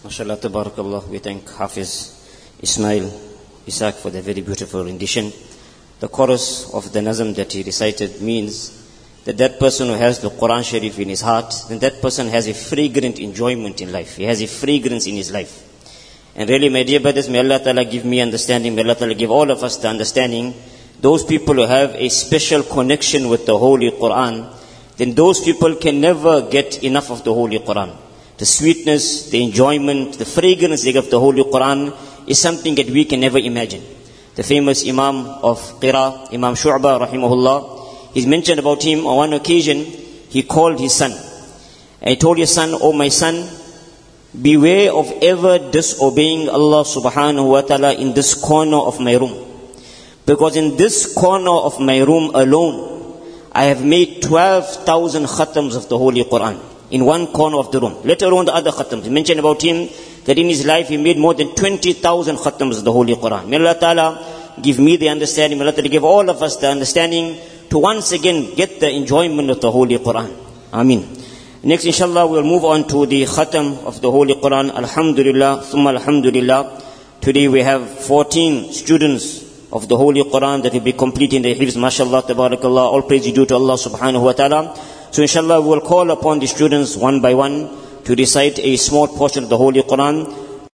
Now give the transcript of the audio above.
MashaAllah, tabarakallah, we thank Hafiz Ismail Isaac for the very beautiful rendition. The chorus of the nazm that he recited means that that person who has the Quran Sharif in his heart, then that person has a fragrant enjoyment in life. He has a fragrance in his life. And really, my dear brothers, may Allah Ta'ala give me understanding, may Allah Ta'ala give all of us the understanding. Those people who have a special connection with the Holy Quran, then those people can never get enough of the Holy Quran. The sweetness, the enjoyment, the fragrance of the Holy Quran is something that we can never imagine. The famous Imam of Qira, Imam Shu'bah, rahimahullah, he's mentioned about him on one occasion, he called his son. And he told his son, "Oh my son, beware of ever disobeying Allah subhanahu wa ta'ala in this corner of my room. Because in this corner of my room alone, I have made 12,000 khatams of the Holy Quran. In one corner of the room. Let alone the other khatams. He mentioned about him that in his life he made more than 20,000 khatams of the Holy Quran. May Allah Ta'ala give me the understanding. May Allah Ta'ala give all of us the understanding to once again get the enjoyment of the Holy Quran. Ameen. Next, inshallah, we'll move on to the khatam of the Holy Quran. Alhamdulillah, thumma alhamdulillah. Today we have 14 students of the Holy Quran that will be completing their hifz. MashaAllah, tabarakallah. All praise is due to Allah subhanahu wa ta'ala. So inshallah we will call upon the students one by one to recite a small portion of the Holy Quran.